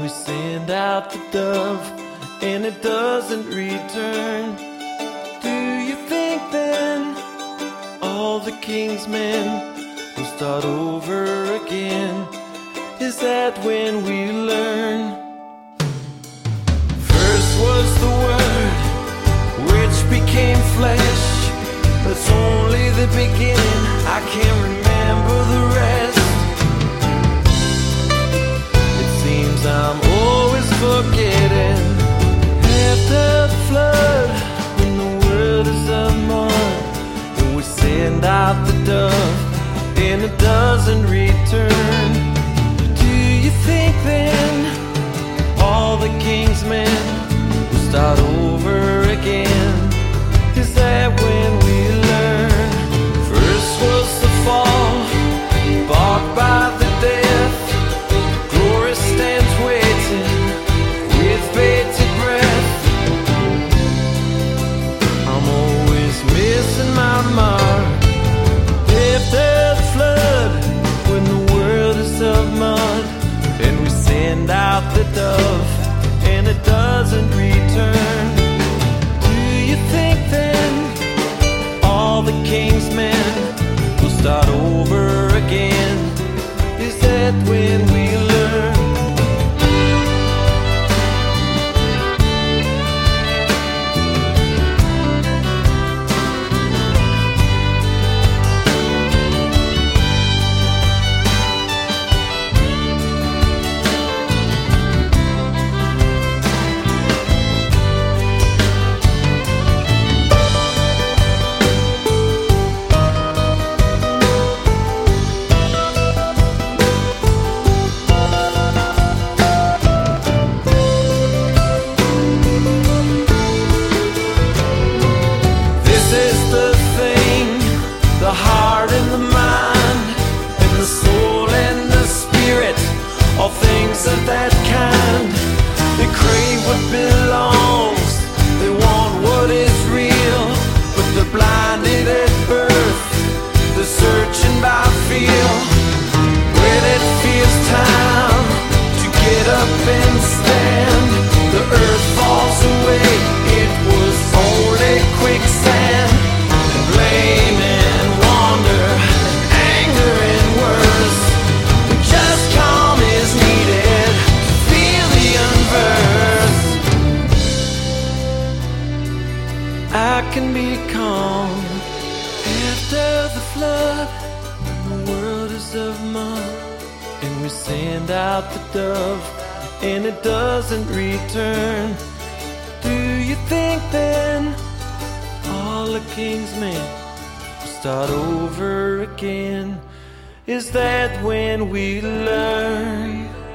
we send out the dove and it doesn't return, do you think then all the king's men will start over again? Is that when we learn? First was the Word, which became flesh. That's only the beginning, I can't remember the rest. It seems I'm always forgetting. After the flood, when the world is of mud, and we send out the dove and it doesn't return, do you think then all the king's men will start over again? Is that when we learn? First was the fall, bought by the death. Glory stands waiting with bated breath. I'm always missing my mark. After the flood, when the world is of mud, and we send out the dove and it doesn't return, do you think then all the king's men will start over again? Is that when we learn? All things of that kind, they crave what belongs, they want what is real, but they're blinded at birth, they're searching by feel. When it feels time to get up and stand, the earth falls away, it was only quicksand. And blame and wonder, and anger and worse, just calm is needed to feel the unverse. I can be calm after the flood, when the world is of mud, and we send out the dove and it doesn't return. Do you think then all the king's men will start over again? Is that when we learn?